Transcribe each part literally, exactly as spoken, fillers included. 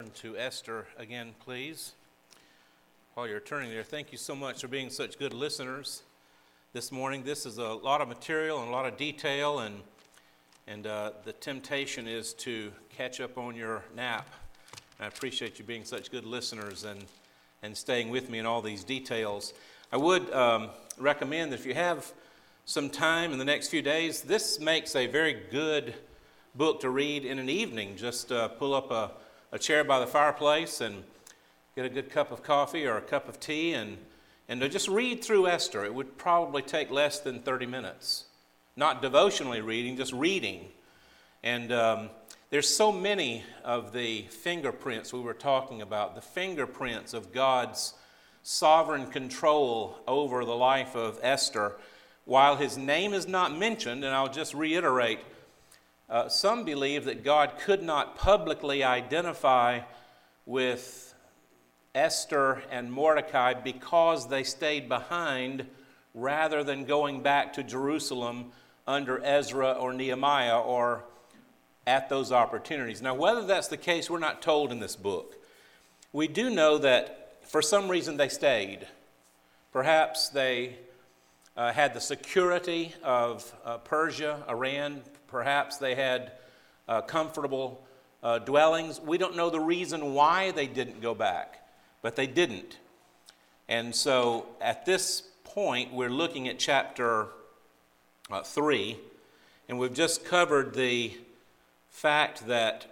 Turn to Esther again, please. While you're turning there, thank you so much for being such good listeners this morning. This is a lot of material and a lot of detail, and and uh, the temptation is to catch up on your nap. And I appreciate you being such good listeners and, and staying with me in all these details. I would um, recommend that if you have some time in the next few days, this makes a very good book to read in an evening. Just uh, pull up a a chair by the fireplace and get a good cup of coffee or a cup of tea and, and to just read through Esther. It would probably take less than thirty minutes. Not devotionally reading, just reading. And um, there's so many of the fingerprints we were talking about, the fingerprints of God's sovereign control over the life of Esther. While his name is not mentioned, and I'll just reiterate, Uh, some believe that God could not publicly identify with Esther and Mordecai because they stayed behind rather than going back to Jerusalem under Ezra or Nehemiah or at those opportunities. Now, whether that's the case, we're not told in this book. We do know that for some reason they stayed. Perhaps they uh, had the security of uh, Persia, Iran. Perhaps they had uh, comfortable uh, dwellings. We don't know the reason why they didn't go back, but they didn't. And so at this point, we're looking at chapter uh, three, and we've just covered the fact that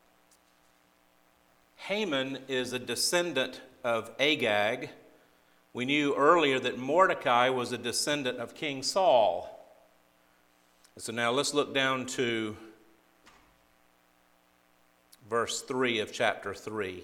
Haman is a descendant of Agag. We knew earlier that Mordecai was a descendant of King Saul. So now let's look down to verse three of chapter three.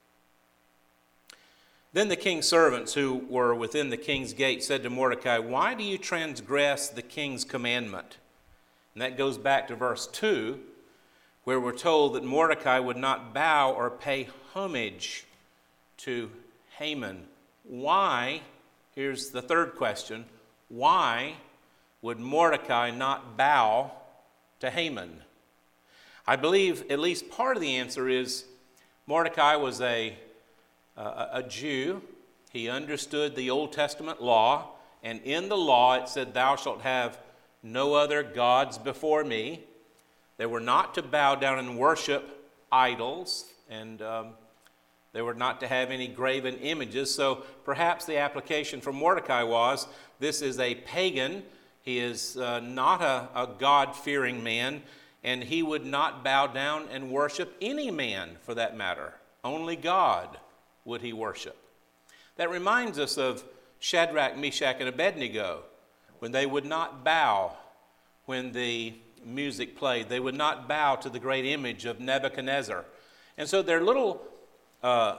Then the king's servants who were within the king's gate said to Mordecai, "Why do you transgress the king's commandment?" And that goes back to verse two, where we're told that Mordecai would not bow or pay homage to Haman. Why? Here's the third question. Why would Mordecai not bow to Haman? I believe at least part of the answer is Mordecai was a, a, a Jew. He understood the Old Testament law, and in the law it said, "Thou shalt have no other gods before me." They were not to bow down and worship idols, and um, they were not to have any graven images. So perhaps the application for Mordecai was, this is a pagan. He is uh, not a, a God-fearing man, and he would not bow down and worship any man for that matter. Only God would he worship. That reminds us of Shadrach, Meshach, and Abednego, when they would not bow when the music played. They would not bow to the great image of Nebuchadnezzar. And so they're little uh,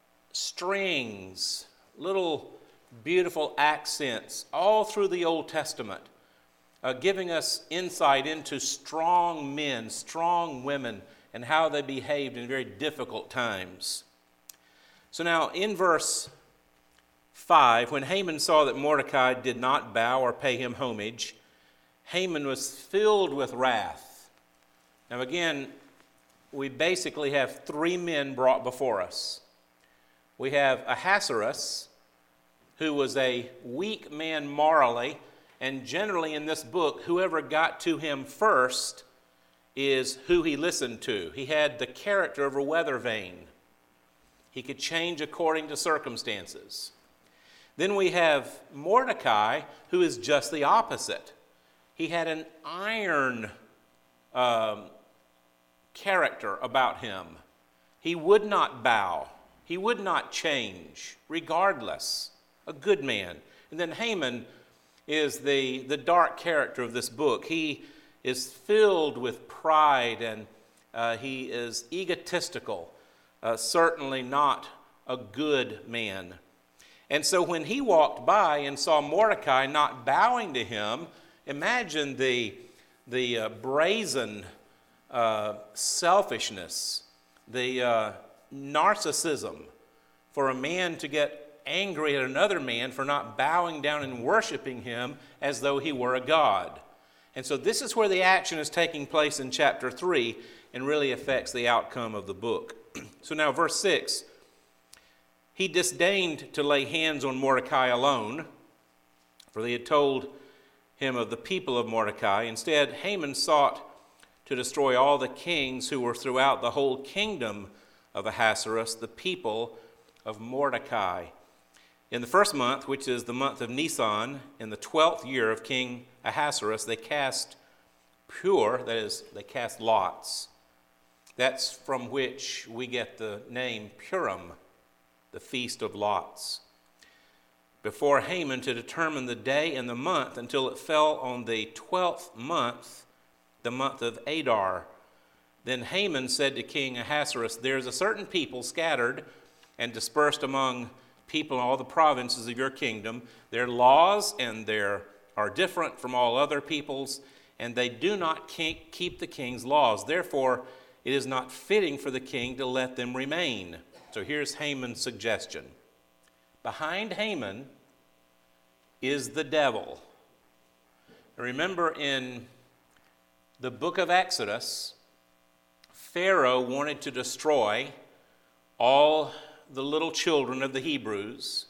strings, little beautiful accents all through the Old Testament, uh, giving us insight into strong men, strong women, and how they behaved in very difficult times. So now in verse five, when Haman saw that Mordecai did not bow or pay him homage, Haman was filled with wrath. Now again, we basically have three men brought before us. We have Ahasuerus, who was a weak man morally, and generally in this book, whoever got to him first is who he listened to. He had the character of a weather vane. He could change according to circumstances. Then we have Mordecai, who is just the opposite. He had an iron um, character about him. He would not bow. He would not change, regardless. A good man. And then Haman is the, the dark character of this book. He is filled with pride, and uh, he is egotistical, uh, certainly not a good man. And so when he walked by and saw Mordecai not bowing to him, imagine the, the uh, brazen uh, selfishness, the uh, narcissism for a man to get angry at another man for not bowing down and worshiping him as though he were a god. And so this is where the action is taking place in chapter three and really affects the outcome of the book. So now verse six, he disdained to lay hands on Mordecai alone, for they had told him of the people of Mordecai. Instead, Haman sought to destroy all the kings who were throughout the whole kingdom of Ahasuerus, the people of Mordecai. In the first month, which is the month of Nisan, in the twelfth year of King Ahasuerus, they cast pur, that is, they cast lots. That's from which we get the name Purim, the Feast of Lots, before Haman to determine the day and the month until it fell on the twelfth month, the month of Adar. Then Haman said to King Ahasuerus, "There's a certain people scattered and dispersed among people in all the provinces of your kingdom. Their laws and their are different from all other peoples, and they do not keep the king's laws. Therefore, it is not fitting for the king to let them remain." So here's Haman's suggestion. Behind Haman is the devil. Remember in the book of Exodus, Pharaoh wanted to destroy all the little children of the Hebrews.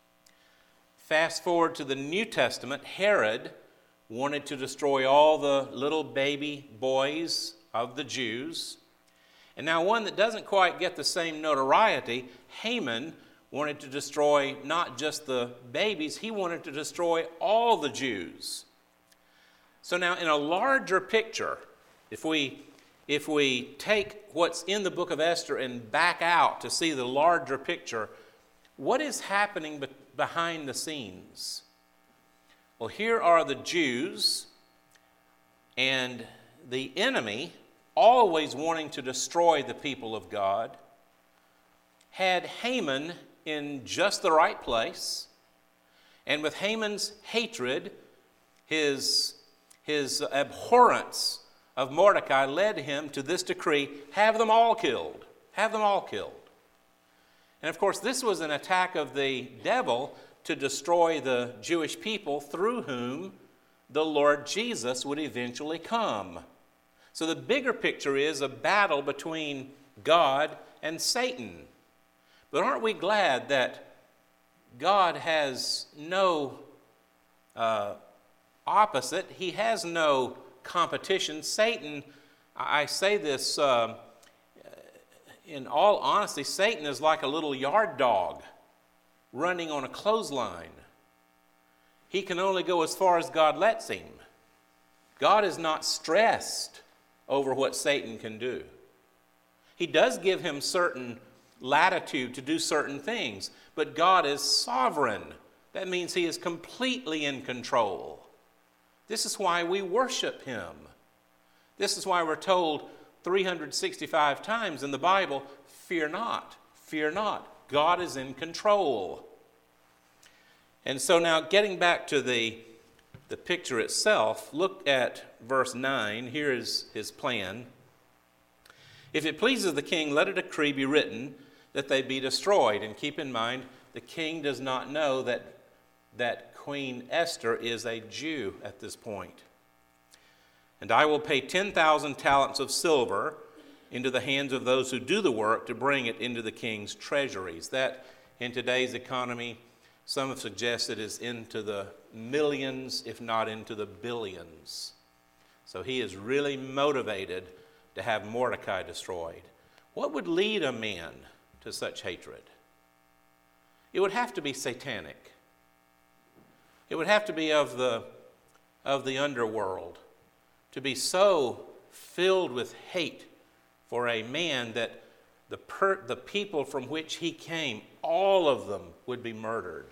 Fast forward to the New Testament, Herod wanted to destroy all the little baby boys of the Jews. And now one that doesn't quite get the same notoriety, Haman wanted to destroy not just the babies, he wanted to destroy all the Jews. So now in a larger picture, if we if we take what's in the book of Esther and back out to see the larger picture, what is happening be- behind the scenes? Well, here are the Jews and the enemy, always wanting to destroy the people of God, had Haman in just the right place. And with Haman's hatred, his, his abhorrence of Mordecai led him to this decree: have them all killed. Have them all killed. And of course, this was an attack of the devil to destroy the Jewish people through whom the Lord Jesus would eventually come. So the bigger picture is a battle between God and Satan. But aren't we glad that God has no uh, opposite? He has no competition. Satan, I say this uh, in all honesty, Satan is like a little yard dog running on a clothesline. He can only go as far as God lets him. God is not stressed over what Satan can do. He does give him certain latitude to do certain things, but God is sovereign. That means he is completely in control. This is why we worship him. This is why we're told three hundred sixty-five times in the Bible, fear not, fear not. God is in control. And so now getting back to the, the picture itself, look at verse nine. Here is his plan. If it pleases the king, let a decree be written that they be destroyed. And keep in mind, the king does not know that, that Queen Esther is a Jew at this point. And I will pay ten thousand talents of silver into the hands of those who do the work to bring it into the king's treasuries. That, in today's economy, some have suggested is into the millions, if not into the billions. So he is really motivated to have Mordecai destroyed. What would lead a man to such hatred? It would have to be satanic. It would have to be of the, of the underworld, to be so filled with hate for a man that the, per, the people from which he came, all of them would be murdered.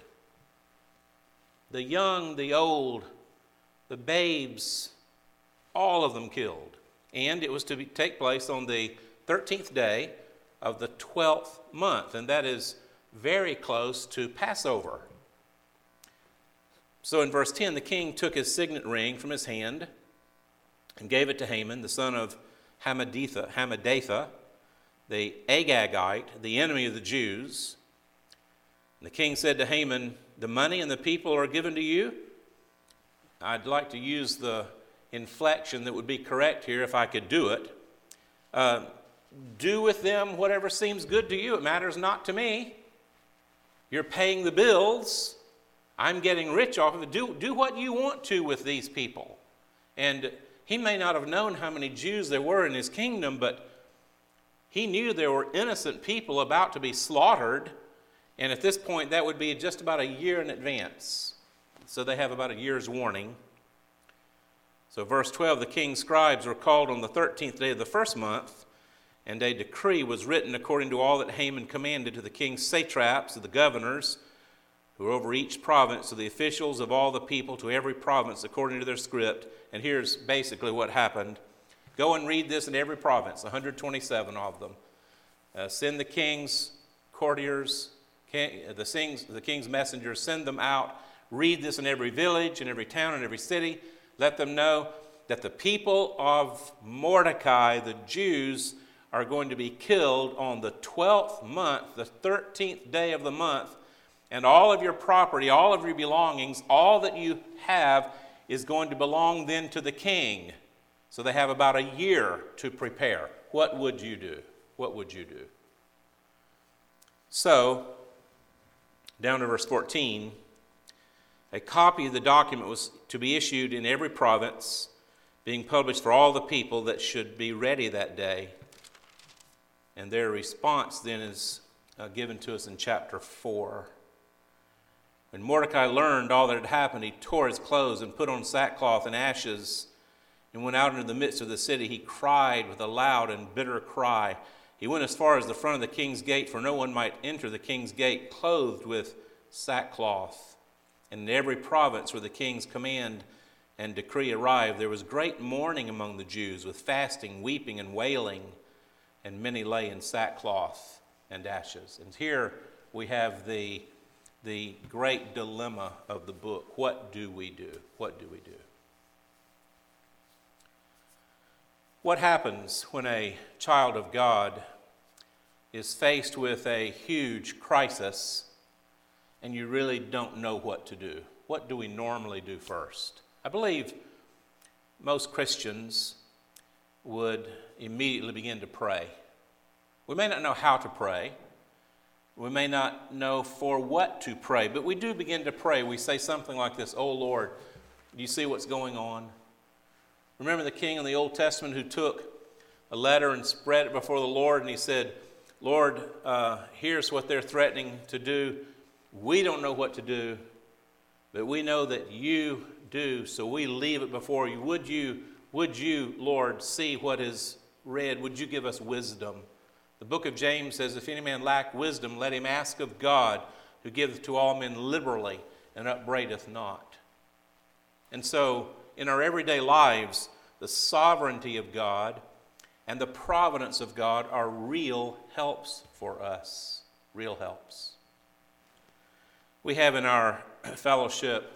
The young, the old, the babes, all of them killed. And it was to be, take place on the thirteenth day of the twelfth month, and that is very close to Passover. So in verse ten, the king took his signet ring from his hand and gave it to Haman, the son of Hammedatha, Hammedatha, the Agagite, the enemy of the Jews. And the king said to Haman, "The money and the people are given to you." I'd like to use the inflection that would be correct here if I could do it. Uh, do with them whatever seems good to you. It matters not to me. You're paying the bills. I'm getting rich off of it. Do, do what you want to with these people. And he may not have known how many Jews there were in his kingdom, but he knew there were innocent people about to be slaughtered. And at this point, that would be just about a year in advance. So they have about a year's warning. So verse twelve, the king's scribes were called on the thirteenth day of the first month, and a decree was written according to all that Haman commanded to the king's satraps, to the governors, who were over each province, to the officials of all the people, to every province according to their script. And here's basically what happened. Go and read this in every province, one hundred twenty-seven of them. Uh, send the king's courtiers, king, the, king's, the king's messengers, send them out. Read this in every village, in every town, in every city. Let them know that the people of Mordecai, the Jews, are going to be killed on the twelfth month, the thirteenth day of the month, and all of your property, all of your belongings, all that you have is going to belong then to the king. So they have about a year to prepare. What would you do? What would you do? So, down to verse fourteen, a copy of the document was to be issued in every province, being published for all the people that should be ready that day. And their response then is uh, given to us in chapter four. When Mordecai learned all that had happened, he tore his clothes and put on sackcloth and ashes and went out into the midst of the city. He cried with a loud and bitter cry. He went as far as the front of the king's gate, for no one might enter the king's gate clothed with sackcloth. And in every province where the king's command and decree arrived, there was great mourning among the Jews, with fasting, weeping, and wailing, and many lay in sackcloth and ashes. And here we have the, the great dilemma of the book. What do we do? What do we do? What happens when a child of God is faced with a huge crisis and you really don't know what to do? What do we normally do first? I believe most Christians would immediately begin to pray. We may not know how to pray. We may not know for what to pray, but we do begin to pray. We say something like this: "Oh Lord, do you see what's going on?" Remember the king in the Old Testament who took a letter and spread it before the Lord, and he said, "Lord, uh, here's what they're threatening to do. We don't know what to do, but we know that you do, so we leave it before you. Would you, would you, Lord, see what is read? Would you give us wisdom?" The book of James says, "If any man lack wisdom, let him ask of God, who giveth to all men liberally and upbraideth not." And so, in our everyday lives, the sovereignty of God and the providence of God are real helps for us. Real helps. We have in our fellowship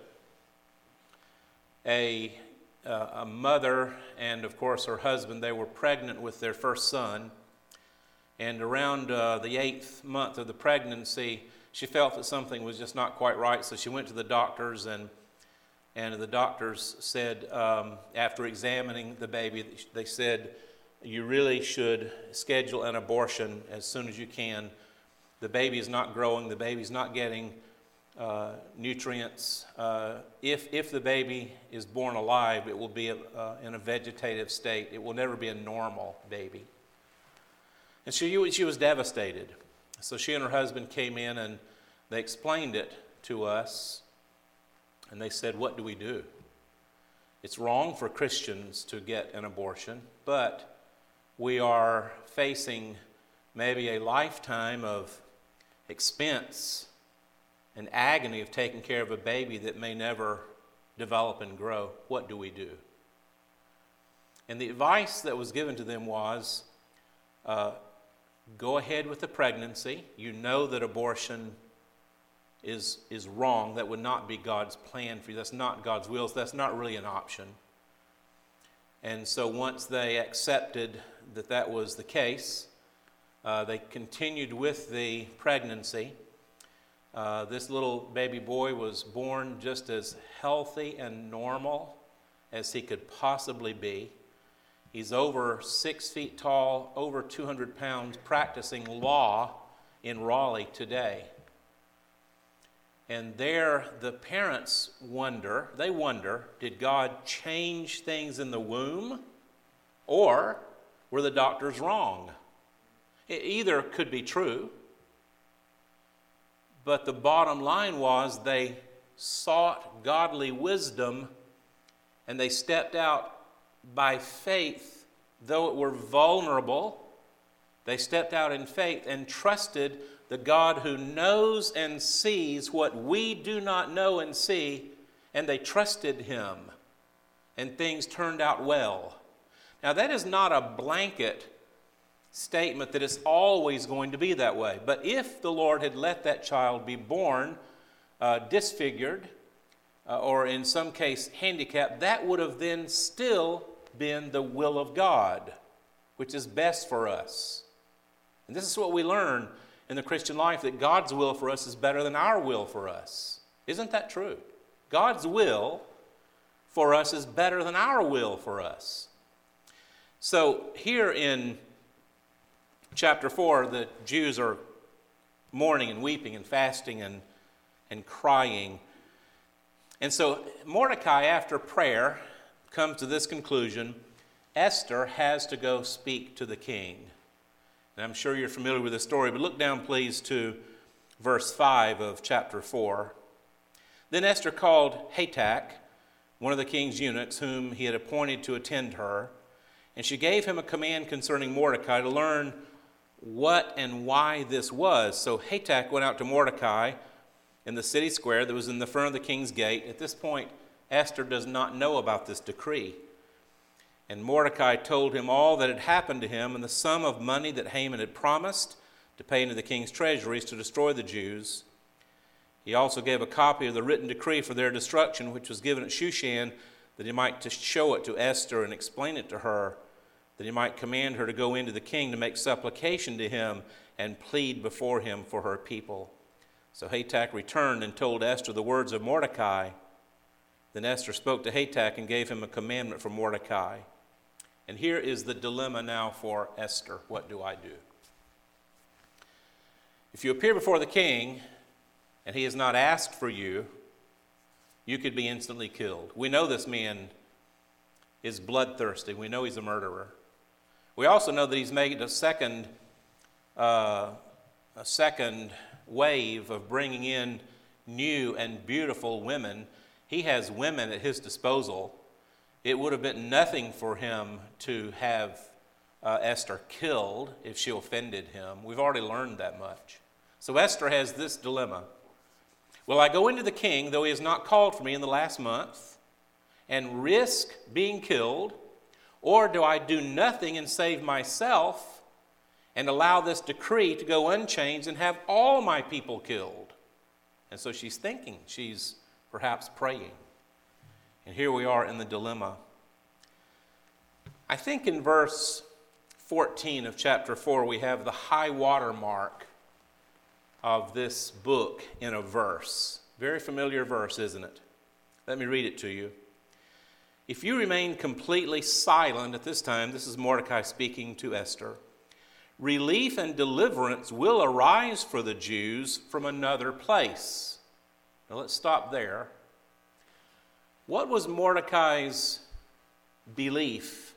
a, uh, a mother and, of course, her husband. They were pregnant with their first son. And around uh, the eighth month of the pregnancy, she felt that something was just not quite right. So she went to the doctors, and and the doctors said, um, after examining the baby, they said, "You really should schedule an abortion as soon as you can. The baby is not growing. The baby's not getting uh, nutrients. Uh, if if the baby is born alive, it will be a, uh, in a vegetative state. It will never be a normal baby." And she, she was devastated. So she and her husband came in and they explained it to us. And they said, "What do we do? It's wrong for Christians to get an abortion, but we are facing maybe a lifetime of expense and agony of taking care of a baby that may never develop and grow. What do we do?" And the advice that was given to them was, uh, go ahead with the pregnancy. You know that abortion is, is wrong. That would not be God's plan for you. That's not God's will. That's not really an option. And so once they accepted that that was the case, uh, they continued with the pregnancy. Uh, this little baby boy was born just as healthy and normal as he could possibly be. He's over six feet tall, over two hundred pounds, practicing law in Raleigh today. And there the parents wonder, they wonder, did God change things in the womb? Or were the doctors wrong? It either could be true, but the bottom line was they sought godly wisdom and they stepped out by faith, though it were vulnerable. They stepped out in faith and trusted the God who knows and sees what we do not know and see, and they trusted him, and things turned out well. Now, that is not a blanket statement that it's always going to be that way. But if the Lord had let that child be born uh, disfigured, uh, or in some case handicapped, that would have then still been the will of God, which is best for us. And this is what we learn in the Christian life, that God's will for us is better than our will for us. Isn't that true? God's will for us is better than our will for us. So here in chapter four, the Jews are mourning and weeping and fasting and, and crying. And so Mordecai, after prayer, comes to this conclusion: Esther has to go speak to the king. And I'm sure you're familiar with the story, but look down, please, to verse five of chapter four. Then Esther called Hatak, one of the king's eunuchs, whom he had appointed to attend her, and she gave him a command concerning Mordecai to learn what and why this was. So Hatak went out to Mordecai in the city square that was in the front of the king's gate. At this point, Esther does not know about this decree. And Mordecai told him all that had happened to him and the sum of money that Haman had promised to pay into the king's treasuries to destroy the Jews. He also gave a copy of the written decree for their destruction, which was given at Shushan, that he might to show it to Esther and explain it to her, that he might command her to go into the king to make supplication to him and plead before him for her people. So Hatak returned and told Esther the words of Mordecai. Then Esther spoke to Hatak and gave him a commandment for Mordecai. And here is the dilemma now for Esther. What do I do? If you appear before the king and he has not asked for you, you could be instantly killed. We know this man is bloodthirsty. We know he's a murderer. We also know that he's made a second, uh, a second wave of bringing in new and beautiful women. He has women at his disposal. It would have been nothing for him to have uh, Esther killed if she offended him. We've already learned that much. So Esther has this dilemma. Will I go into the king, though he has not called for me in the last month, and risk being killed? Or do I do nothing and save myself and allow this decree to go unchanged and have all my people killed? And so she's thinking, she's perhaps praying. And here we are in the dilemma. I think in verse fourteen of chapter four, we have the high water mark of this book in a verse. Very familiar verse, isn't it? Let me read it to you. If you remain completely silent at this time, this is Mordecai speaking to Esther, relief and deliverance will arise for the Jews from another place. Now let's stop there. What was Mordecai's belief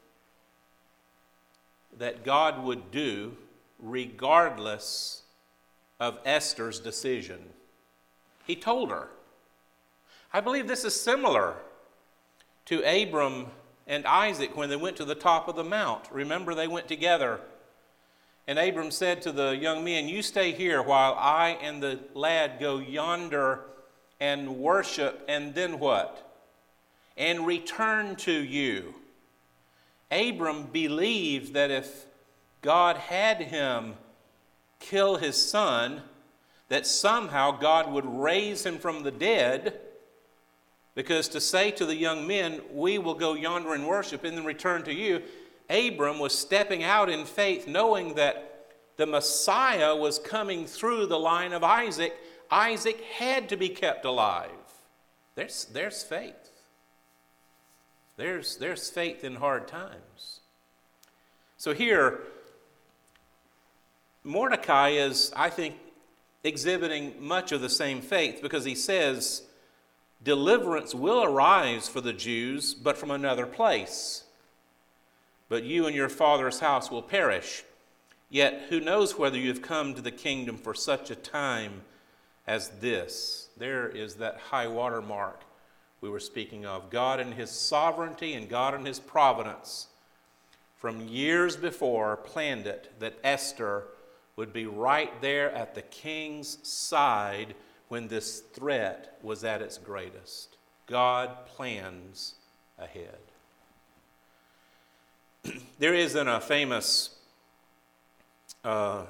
that God would do regardless of Esther's decision? He told her. I believe this is similar to Abram and Isaac when they went to the top of the mount. Remember, they went together. And Abram said to the young men, you stay here while I and the lad go yonder and worship, and then what? And return to you. Abram believed that if God had him kill his son, that somehow God would raise him from the dead, because to say to the young men, we will go yonder and worship and then return to you, Abram was stepping out in faith, knowing that the Messiah was coming through the line of Isaac. Isaac had to be kept alive. There's, there's faith. There's, there's faith in hard times. So here, Mordecai is, I think, exhibiting much of the same faith, because he says, deliverance will arise for the Jews, but from another place. But you and your father's house will perish. Yet who knows whether you have come to the kingdom for such a time as this? There is that high water mark we were speaking of. God in his sovereignty and God in his providence from years before planned it that Esther would be right there at the king's side when this threat was at its greatest. God plans ahead. There is in a famous uh,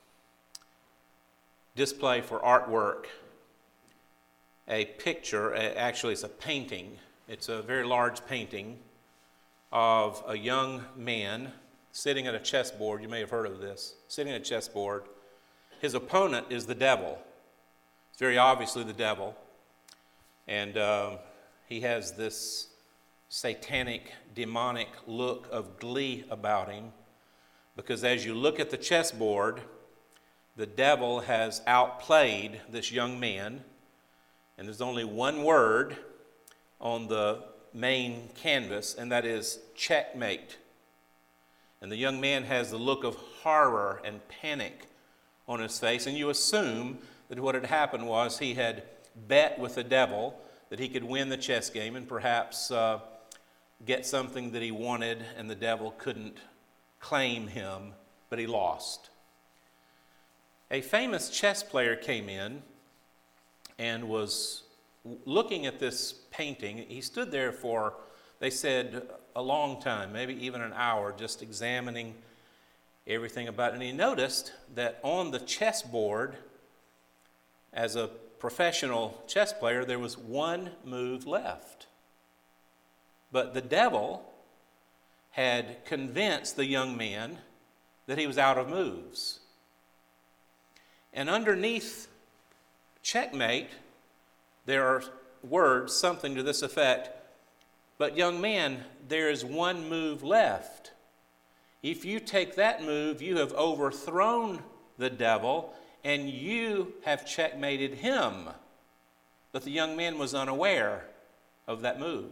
display for artwork a picture, actually it's a painting, it's a very large painting of a young man sitting at a chessboard. You may have heard of this. Sitting at a chessboard. His opponent is the devil. It's very obviously the devil. And uh, he has this satanic, demonic look of glee about him, because as you look at the chessboard, the devil has outplayed this young man, and there's only one word on the main canvas, and that is checkmate. And the young man has the look of horror and panic on his face, and you assume that what had happened was he had bet with the devil that he could win the chess game and perhaps uh, get something that he wanted, and the devil couldn't claim him, but he lost. A famous chess player came in and was looking at this painting. He stood there for, they said, a long time, maybe even an hour, just examining everything about it. And he noticed that on the chessboard, as a professional chess player, there was one move left. But the devil had convinced the young man that he was out of moves. And underneath checkmate, there are words, something to this effect, but young man, there is one move left. If you take that move, you have overthrown the devil, and you have checkmated him. But the young man was unaware of that move.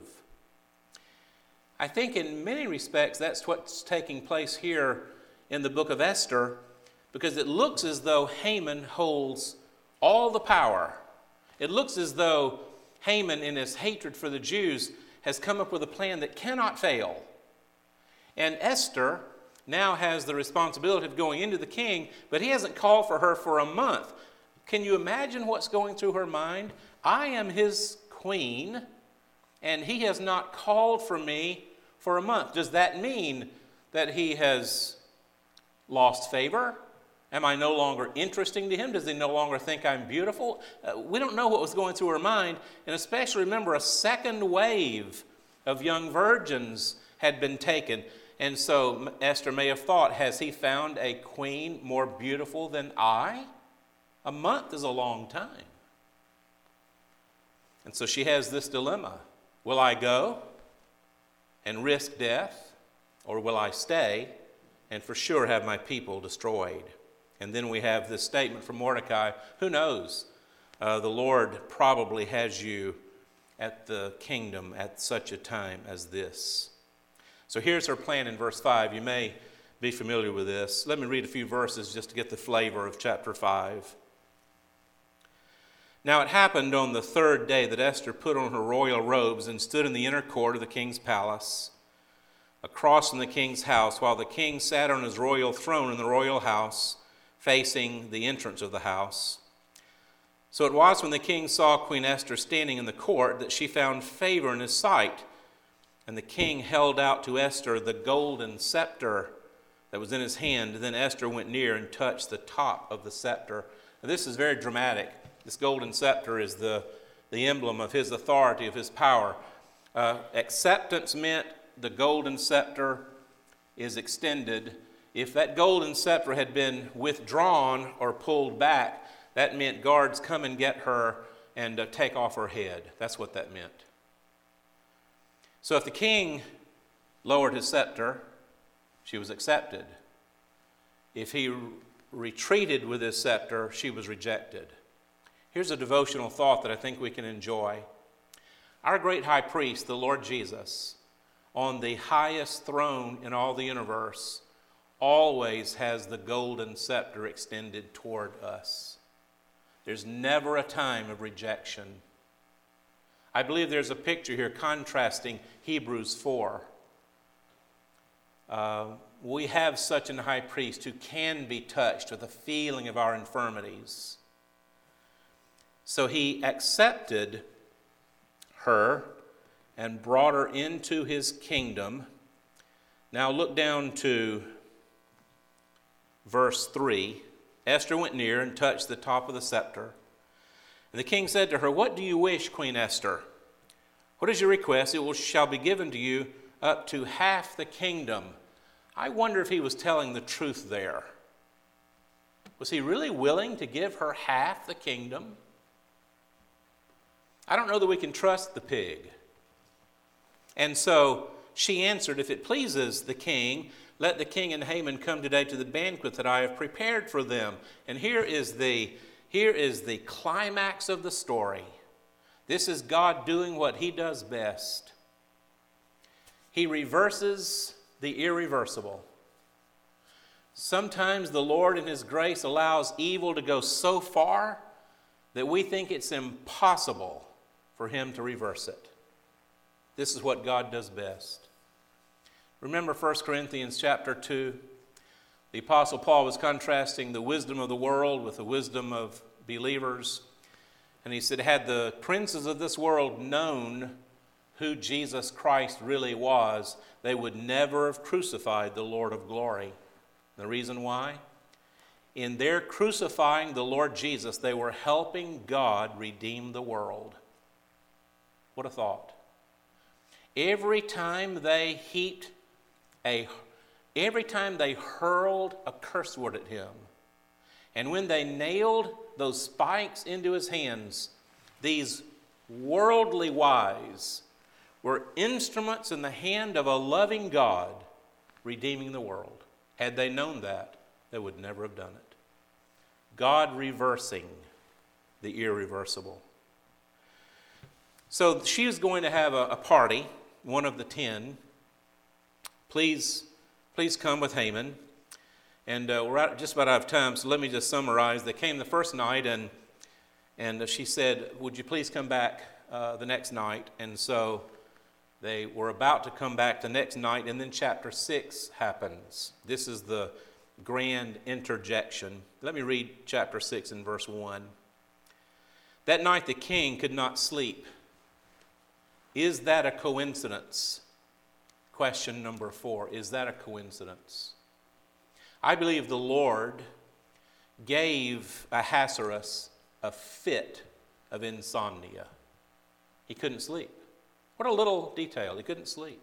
I think in many respects that's what's taking place here in the book of Esther, because it looks as though Haman holds all the power. It looks as though Haman, in his hatred for the Jews, has come up with a plan that cannot fail. And Esther now has the responsibility of going into the king, but he hasn't called for her for a month. Can you imagine what's going through her mind? I am his queen, and he has not called for me for a month. Does that mean that he has lost favor? Am I no longer interesting to him? Does he no longer think I'm beautiful? Uh, we don't know what was going through her mind. And especially remember, a second wave of young virgins had been taken. And so Esther may have thought, has he found a queen more beautiful than I? A month is a long time. And so she has this dilemma. Will I go and risk death, or will I stay and for sure have my people destroyed? And then we have this statement from Mordecai. Who knows? Uh, the Lord probably has you at the kingdom at such a time as this. So here's her plan in verse five. You may be familiar with this. Let me read a few verses just to get the flavor of chapter five. Now it happened on the third day that Esther put on her royal robes and stood in the inner court of the king's palace, across from the king's house, while the king sat on his royal throne in the royal house, facing the entrance of the house. So it was when the king saw Queen Esther standing in the court that she found favor in his sight. And the king held out to Esther the golden scepter that was in his hand. Then Esther went near and touched the top of the scepter. Now, this is very dramatic. This golden scepter is the, the emblem of his authority, of his power. Uh, acceptance meant the golden scepter is extended. If that golden scepter had been withdrawn or pulled back, that meant guards come and get her and uh, take off her head. That's what that meant. So if the king lowered his scepter, she was accepted. If he retreated with his scepter, she was rejected. Here's a devotional thought that I think we can enjoy. Our great high priest, the Lord Jesus, on the highest throne in all the universe, always has the golden scepter extended toward us. There's never a time of rejection. I believe there's a picture here contrasting Hebrews four. Uh, we have such an high priest who can be touched with the feeling of our infirmities. So he accepted her and brought her into his kingdom. Now look down to verse three. Esther went near and touched the top of the scepter. And the king said to her, "What do you wish, Queen Esther? What is your request? It will, shall be given to you up to half the kingdom." I wonder if he was telling the truth there. Was he really willing to give her half the kingdom? I don't know that we can trust the pig. And so she answered, "If it pleases the king, let the king and Haman come today to the banquet that I have prepared for them." And here is the, here is the climax of the story. This is God doing what he does best. He reverses the irreversible. Sometimes the Lord in his grace allows evil to go so far that we think it's impossible for him to reverse it. This is what God does best. Remember First Corinthians chapter two? The Apostle Paul was contrasting the wisdom of the world with the wisdom of believers. And he said, had the princes of this world known who Jesus Christ really was, they would never have crucified the Lord of glory. The reason why? In their crucifying the Lord Jesus, they were helping God redeem the world. What a thought. Every time they heaped a, every time they hurled a curse word at him, and when they nailed those spikes into his hands, these worldly wise were instruments in the hand of a loving God redeeming the world. Had they known that, they would never have done it. God reversing the irreversible. So she was going to have a, a party, one of the ten. Please, please come with Haman. And uh, we're out, just about out of time, so let me just summarize. They came the first night, and and she said, "Would you please come back uh, the next night?" And so they were about to come back the next night, and then chapter six happens. This is the grand interjection. Let me read chapter six in verse one. That night the king could not sleep. Is that a coincidence? Question number four, is that a coincidence? I believe the Lord gave Ahasuerus a fit of insomnia. He couldn't sleep. What a little detail. He couldn't sleep.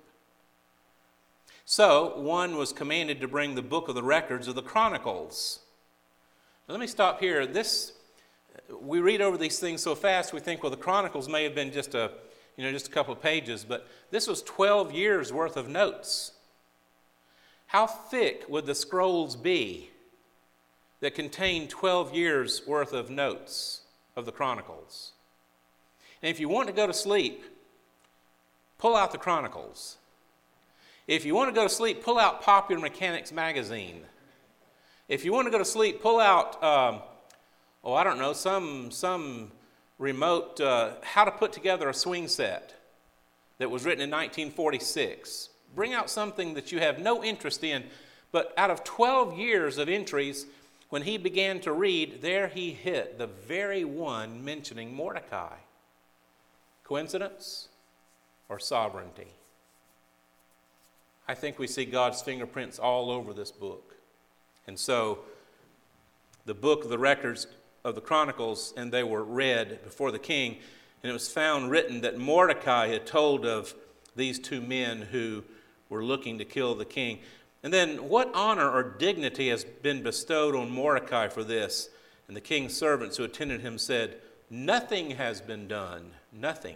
So one was commanded to bring the book of the records of the Chronicles. Now, let me stop here. This, we read over these things so fast we think, well, the Chronicles may have been just a, you know, just a couple of pages, but this was twelve years worth of notes. How thick would the scrolls be that contain twelve years worth of notes of the Chronicles? And if you want to go to sleep, pull out the Chronicles. If you want to go to sleep, pull out Popular Mechanics magazine. If you want to go to sleep, pull out, um, oh, I don't know, some, some remote, uh, how to put together a swing set that was written in nineteen forty-six. Bring out something that you have no interest in, but out of twelve years of entries, when he began to read, there he hit the very one mentioning Mordecai. Coincidence or sovereignty? I think we see God's fingerprints all over this book. And so the book of the records of the Chronicles, and they were read before the king, and it was found written that Mordecai had told of these two men who were looking to kill the king. And then what honor or dignity has been bestowed on Mordecai for this? And the king's servants who attended him said, "Nothing has been done, nothing."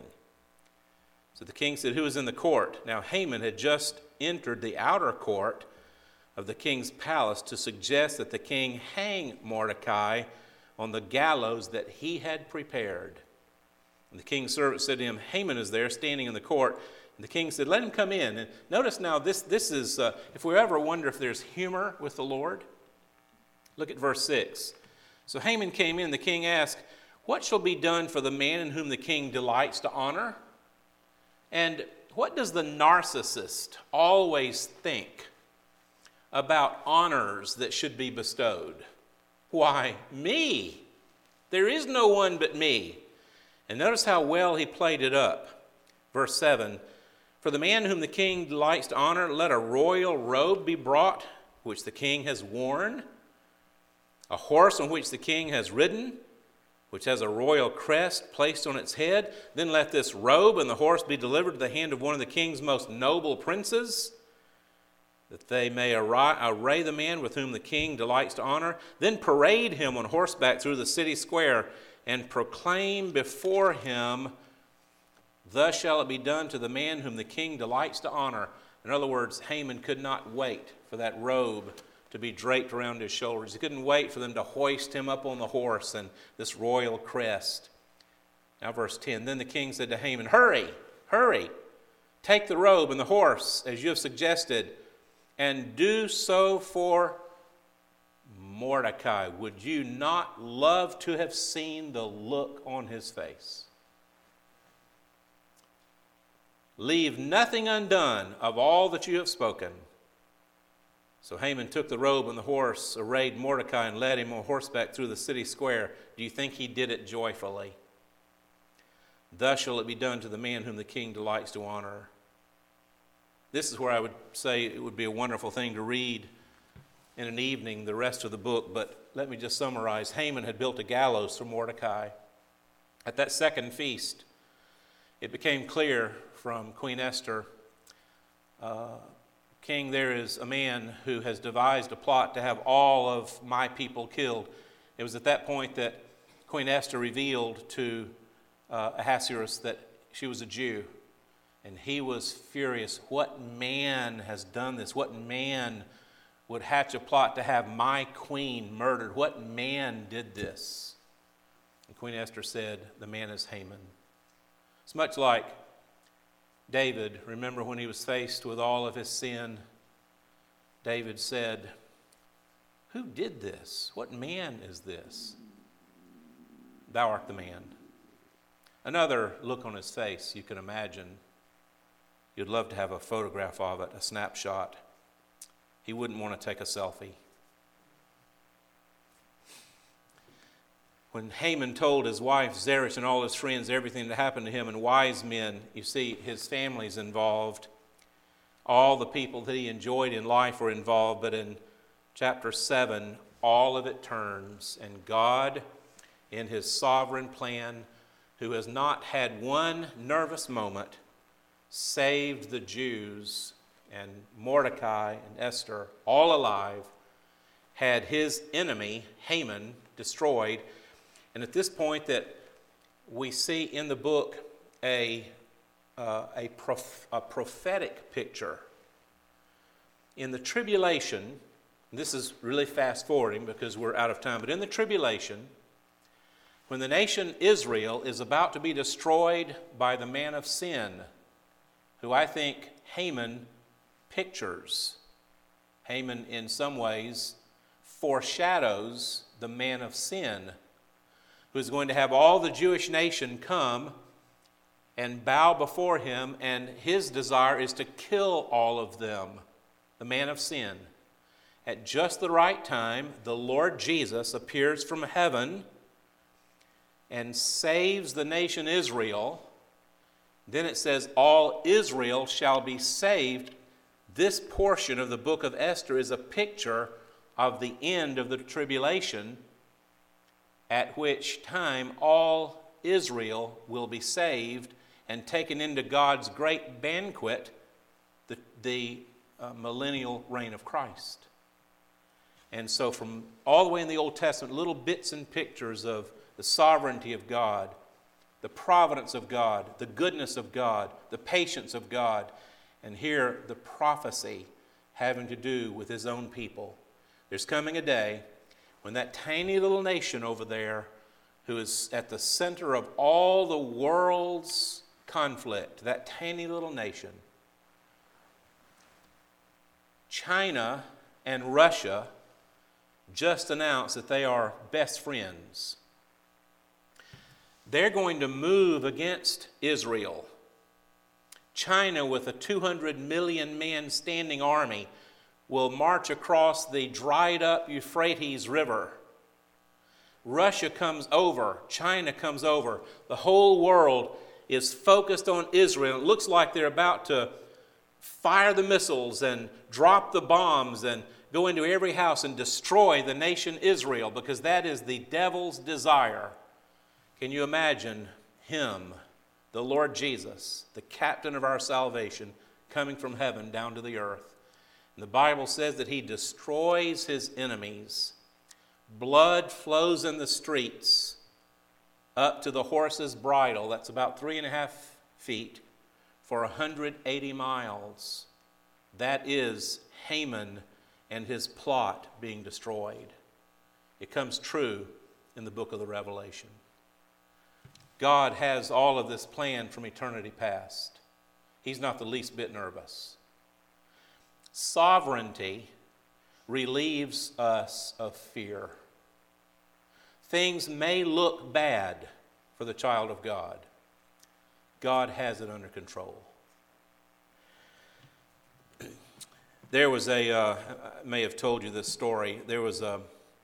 So the king said, "Who is in the court?" Now Haman had just entered the outer court, of the king's palace to suggest that the king hang Mordecai on the gallows that he had prepared. And the king's servant said to him, Haman is there, standing in the court. And the king said, let him come in. And notice now, this, this is, uh, if we ever wonder if there's humor with the Lord, look at verse six. So Haman came in, the king asked, what shall be done for the man in whom the king delights to honor? And what does the narcissist always think about honors that should be bestowed? Why, me. There is no one but me. And notice how well he played it up. Verse seven, for the man whom the king delights to honor, let a royal robe be brought, which the king has worn, a horse on which the king has ridden, which has a royal crest placed on its head. Then let this robe and the horse be delivered to the hand of one of the king's most noble princes, that they may array the man with whom the king delights to honor. Then parade him on horseback through the city square and proclaim before him, thus shall it be done to the man whom the king delights to honor. In other words, Haman could not wait for that robe to be draped around his shoulders. He couldn't wait for them to hoist him up on the horse and this royal crest. Now verse ten, then the king said to Haman, hurry, hurry, take the robe and the horse as you have suggested, and do so for Mordecai. Would you not love to have seen the look on his face? Leave nothing undone of all that you have spoken. So Haman took the robe and the horse, arrayed Mordecai, and led him on horseback through the city square. Do you think he did it joyfully? Thus shall it be done to the man whom the king delights to honor. This is where I would say it would be a wonderful thing to read in an evening, the rest of the book, but let me just summarize. Haman had built a gallows for Mordecai. At that second feast, it became clear from Queen Esther, uh, King, there is a man who has devised a plot to have all of my people killed. It was at that point that Queen Esther revealed to uh, Ahasuerus that she was a Jew. And he was furious. What man has done this? What man would hatch a plot to have my queen murdered? What man did this? And Queen Esther said, the man is Haman. It's much like David. Remember when he was faced with all of his sin, David said, who did this? What man is this? Thou art the man. Another look on his face you can imagine. You'd love to have a photograph of it, a snapshot. He wouldn't want to take a selfie. When Haman told his wife Zeresh and all his friends everything that happened to him, and wise men, you see his family's involved. All the people that he enjoyed in life were involved, but in chapter seven, all of it turns, and God, in his sovereign plan, who has not had one nervous moment, saved the Jews, and Mordecai and Esther, all alive, had his enemy, Haman, destroyed. And at this point that we see in the book a, uh, a, prof- a prophetic picture. In the tribulation, this is really fast forwarding because we're out of time, but in the tribulation, when the nation Israel is about to be destroyed by the man of sin, who I think Haman pictures. Haman in some ways foreshadows the man of sin, who is going to have all the Jewish nation come and bow before him, and his desire is to kill all of them, the man of sin. At just the right time, the Lord Jesus appears from heaven and saves the nation Israel. Then it says, all Israel shall be saved. This portion of the book of Esther is a picture of the end of the tribulation, at which time all Israel will be saved and taken into God's great banquet, the, the uh, millennial reign of Christ. And so from all the way in the Old Testament, little bits and pictures of the sovereignty of God, the providence of God, the goodness of God, the patience of God, and here the prophecy having to do with his own people. There's coming a day when that tiny little nation over there, who is at the center of all the world's conflict, that tiny little nation, China and Russia just announced that they are best friends. They're going to move against Israel. China, with a two hundred million man standing army, will march across the dried up Euphrates River. Russia comes over, China comes over. The whole world is focused on Israel. It looks like they're about to fire the missiles and drop the bombs and go into every house and destroy the nation Israel, because that is the devil's desire. Can you imagine him, the Lord Jesus, the captain of our salvation, coming from heaven down to the earth? And the Bible says that he destroys his enemies. Blood flows in the streets up to the horse's bridle. That's about three and a half feet for one hundred eighty miles. That is Haman and his plot being destroyed. It comes true in the book of the Revelation. God has all of this planned from eternity past. He's not the least bit nervous. Sovereignty relieves us of fear. Things may look bad for the child of God. God has it under control. There was a, uh, I may have told you this story, there was a,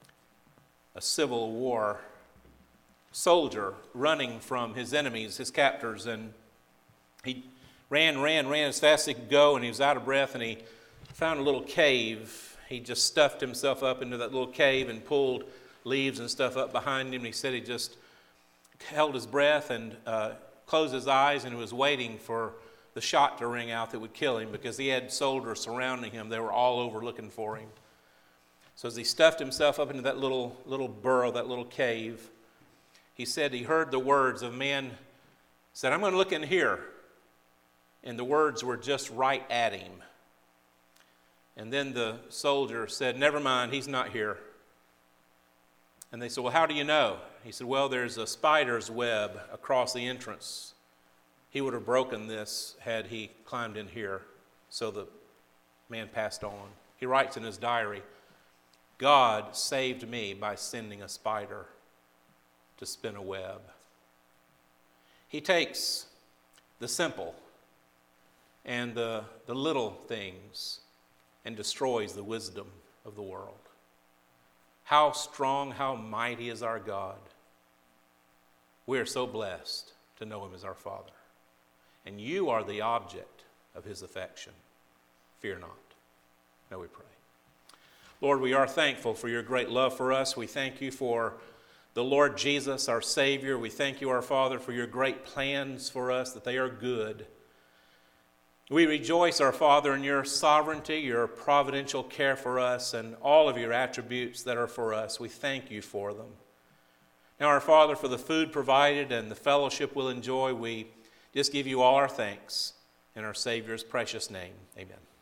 a Civil War soldier running from his enemies, his captors, and he ran, ran, ran as fast as he could go, and he was out of breath, and he found a little cave. He just stuffed himself up into that little cave and pulled leaves and stuff up behind him. He said he just held his breath and uh, closed his eyes and was waiting for the shot to ring out that would kill him, because he had soldiers surrounding him. They were all over looking for him. So as he stuffed himself up into that little, little burrow, that little cave, he said he heard the words of a man, said, "I'm going to look in here." And the words were just right at him. And then the soldier said, "Never mind, he's not here." And they said, "Well, how do you know?" He said, "Well, there's a spider's web across the entrance. He would have broken this had he climbed in here." So the man passed on. He writes in his diary, "God saved me by sending a spider to spin a web." He takes the simple and the, the little things and destroys the wisdom of the world. How strong, how mighty is our God. We are so blessed to know him as our Father. And you are the object of his affection. Fear not. Now we pray. Lord, we are thankful for your great love for us. We thank you for the Lord Jesus, our Savior. We thank you, our Father, for your great plans for us, that they are good. We rejoice, our Father, in your sovereignty, your providential care for us, and all of your attributes that are for us. We thank you for them. Now, our Father, for the food provided and the fellowship we'll enjoy, we just give you all our thanks in our Savior's precious name. Amen.